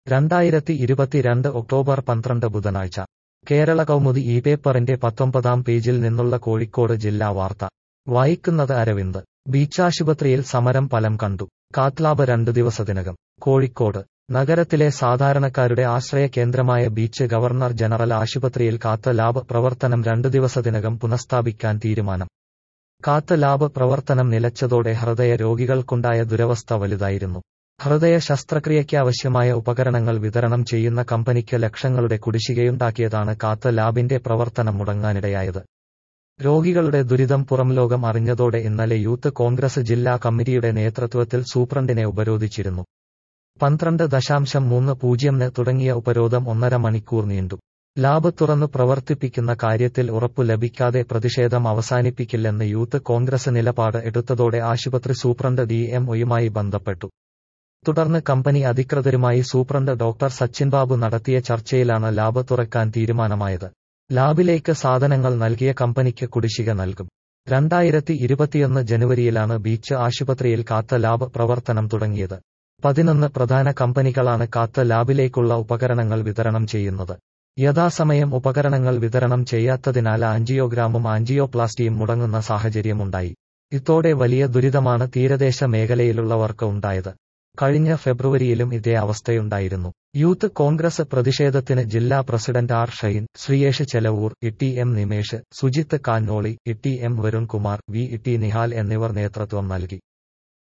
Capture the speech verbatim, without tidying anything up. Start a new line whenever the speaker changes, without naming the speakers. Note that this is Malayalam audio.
രണ്ടായിരത്തി ഇരുപത്തിരണ്ട് ഒക്ടോബർ പന്ത്രണ്ട് ബുധനാഴ്ച കേരള കൗമുദി ഈ പേപ്പറിന്റെ പത്തൊമ്പതാം പേജിൽ നിന്നുള്ള കോഴിക്കോട് ജില്ലാ വാർത്ത വായിക്കുന്നത് അരവിന്ദ്. ബീച്ചാശുപത്രിയിൽ സമരം ഫലം കണ്ടു. കാത്ത് രണ്ടു ദിവസത്തിനകം. കോഴിക്കോട് നഗരത്തിലെ സാധാരണക്കാരുടെ ആശ്രയ കേന്ദ്രമായ ബീച്ച് ഗവർണർ ജനറൽ ആശുപത്രിയിൽ കാത്ത് ലാബ് പ്രവർത്തനം രണ്ടു ദിവസത്തിനകം പുനഃസ്ഥാപിക്കാൻ തീരുമാനം. കാത്ത് ലാബ് പ്രവർത്തനം നിലച്ചതോടെ ഹൃദയ രോഗികൾക്കുണ്ടായ ദുരവസ്ഥ വലുതായിരുന്നു. ഹൃദയ ശസ്ത്രക്രിയയ്ക്കാവശ്യമായ ഉപകരണങ്ങൾ വിതരണം ചെയ്യുന്ന കമ്പനിക്ക് ലക്ഷങ്ങളുടെ കുടിശ്ശികയുണ്ടാക്കിയതാണ് കാത്ത് ലാബിന്റെ പ്രവർത്തനം മുടങ്ങാനിടയായത്. രോഗികളുടെ ദുരിതം പുറംലോകം അറിഞ്ഞതോടെ ഇന്നലെ യൂത്ത് കോൺഗ്രസ് ജില്ലാ കമ്മിറ്റിയുടെ നേതൃത്വത്തിൽ സൂപ്രണ്ടിനെ ഉപരോധിച്ചിരുന്നു. പന്ത്രണ്ട് ദശാംശം മൂന്ന് പൂജ്യംന് തുടങ്ങിയ ഉപരോധം ഒന്നര മണിക്കൂർ നീണ്ടു. ലാബ് തുറന്നു പ്രവർത്തിപ്പിക്കുന്ന കാര്യത്തിൽ ഉറപ്പു ലഭിക്കാതെ പ്രതിഷേധം അവസാനിപ്പിക്കില്ലെന്ന് യൂത്ത് കോൺഗ്രസ് നിലപാട് എടുത്തതോടെ ആശുപത്രി സൂപ്രണ്ട് ഡി എം ഒയുമായി ബന്ധപ്പെട്ടു. തുടർന്ന് കമ്പനി അധികൃതരുമായി സൂപ്രണ്ട് ഡോക്ടർ സച്ചിൻ ബാബു നടത്തിയ ചർച്ചയിലാണ് ലാബ് തുറക്കാൻ തീരുമാനമായത്. ലാബിലേക്ക് സാധനങ്ങൾ നൽകിയ കമ്പനിക്ക് കുടിശ്ശിക നൽകും. രണ്ടായിരത്തി ഇരുപത്തിയൊന്ന് ജനുവരിയിലാണ് ബീച്ച് ആശുപത്രിയിൽ കാത്ത് ലാബ് പ്രവർത്തനം തുടങ്ങിയത്. പതിനൊന്ന് പ്രധാന കമ്പനികളാണ് കാത്ത് ലാബിലേക്കുള്ള ഉപകരണങ്ങൾ വിതരണം ചെയ്യുന്നത്. യഥാസമയം ഉപകരണങ്ങൾ വിതരണം ചെയ്യാത്തതിനാൽ ആൻജിയോഗ്രാമും ആൻജിയോപ്ലാസ്റ്റിയും മുടങ്ങുന്ന സാഹചര്യമുണ്ടായി. ഇതോടെ വലിയ ദുരിതമാണ് തീരദേശ മേഖലയിലുള്ളവർക്ക് ഉണ്ടായത്. കഴിഞ്ഞ ഫെബ്രുവരിയിലും ഇതേ അവസ്ഥയുണ്ടായിരുന്നു. യൂത്ത് കോൺഗ്രസ് പ്രതിഷേധത്തിന് ജില്ലാ president R Shine, Sreeyesh Chelavoor, E T M Nimesh, Sujith Kannoli, E T M Varunkumar, V E T Nihal എന്നിവർ നേതൃത്വം നൽകി.